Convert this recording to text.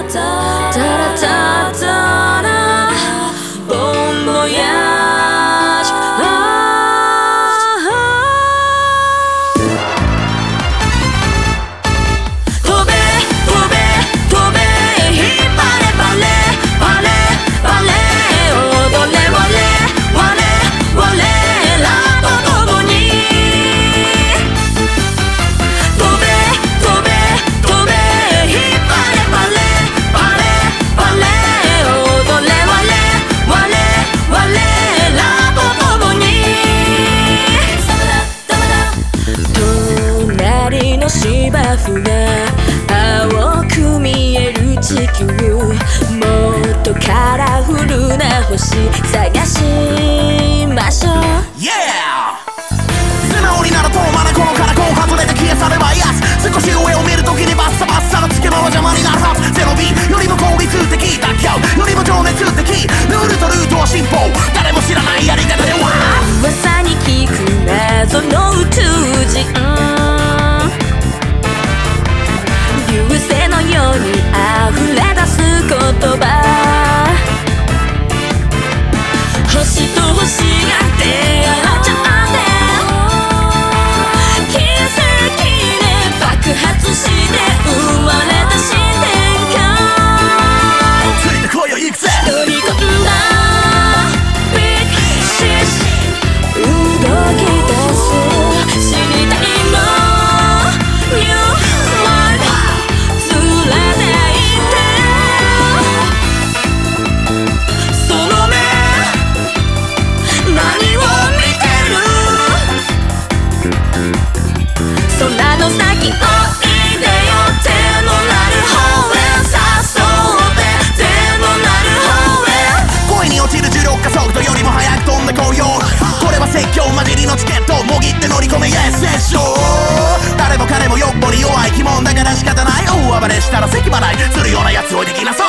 芝生が青く見える地球、もっとカラフルな星探しましょう。 Yeah! 素直になるとまだこのからこう外れて消え去ればイエス。少し上を見るときにバッサバッサのつけまは邪魔になるはず。ゼロ B よりも効率的、妥協よりも情熱的、ルールとルートは進歩、誰も知らないやり方では噂に聞く謎の宇宙人、流星のように溢れ出す言葉、星と星が出会っちゃって奇跡で爆発して生まれた新展開、 ついてこいよ行くぜ。 乗り込んだビッグシス動き出す、知りたいのニューワールド連れて行って、その目何を見てる、空の先おいでよ、手のなる方へ誘って、手のなる方へ。 恋に落ちる重力加速度よりも早く飛んでこうよ。これは説教混じりのチケット、もぎって乗り込め Yes yes sure。 誰も彼もよっぽり弱い鬼門だから仕方ない、大暴れしたら咳払いするようなやつをできなさい。